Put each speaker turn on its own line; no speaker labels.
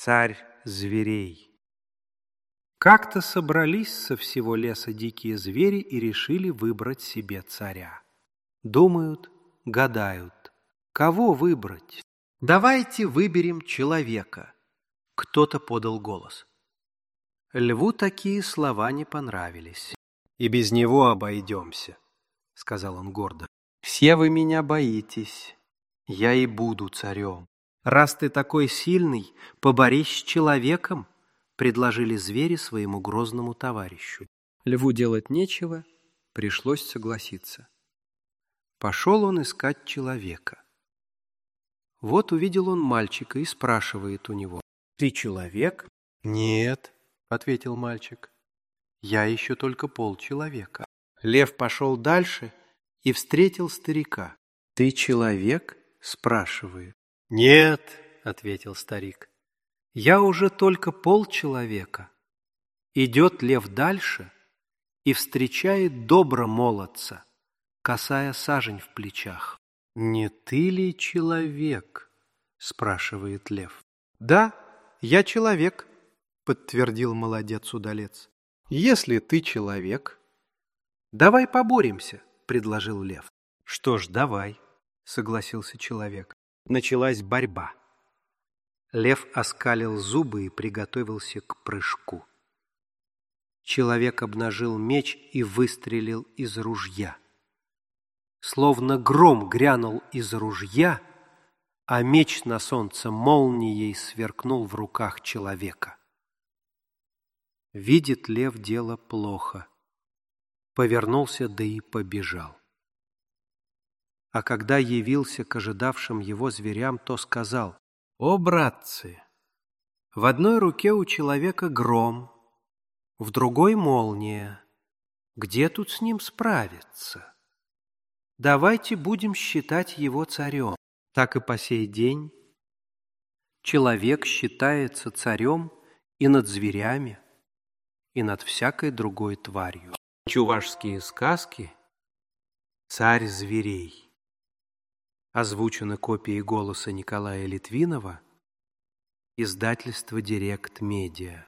Царь зверей. Как-то собрались со всего леса дикие звери и решили выбрать себе царя. Думают, гадают, кого выбрать? Давайте выберем человека. Кто-то подал голос. Льву такие слова не понравились. И без него обойдемся, сказал он гордо. Все вы меня боитесь, я и буду царем. Раз ты такой сильный, поборись с человеком, предложили звери своему грозному товарищу. Льву делать нечего, пришлось согласиться. Пошел он искать человека. Вот увидел он мальчика и спрашивает у него: «Ты человек?» «Нет», — ответил мальчик, — «я еще только полчеловека». Лев пошел дальше и встретил старика. «Ты человек?» — спрашивает. «Нет», — ответил старик, — «я уже только полчеловека». Идет лев дальше и встречает добро молодца, косая сажень в плечах. «Не ты ли человек?» — спрашивает лев. «Да, я человек», — подтвердил молодец-удалец. «Если ты человек, давай поборемся», — предложил лев. «Что ж, давай», — согласился человек. Началась борьба. Лев оскалил зубы и приготовился к прыжку. Человек обнажил меч и выстрелил из ружья. Словно гром грянул из ружья, а меч на солнце молнией сверкнул в руках человека. Видит лев дело плохо. Повернулся, да и побежал. А когда явился к ожидавшим его зверям, то сказал: «О, братцы, в одной руке у человека гром, в другой молния. Где тут с ним справиться? Давайте будем считать его царем». Так и по сей день человек считается царем и над зверями, и над всякой другой тварью. Чувашские сказки «Царь зверей». Озвучено копией голоса Николая Литвинова, издательство «Директ Медиа».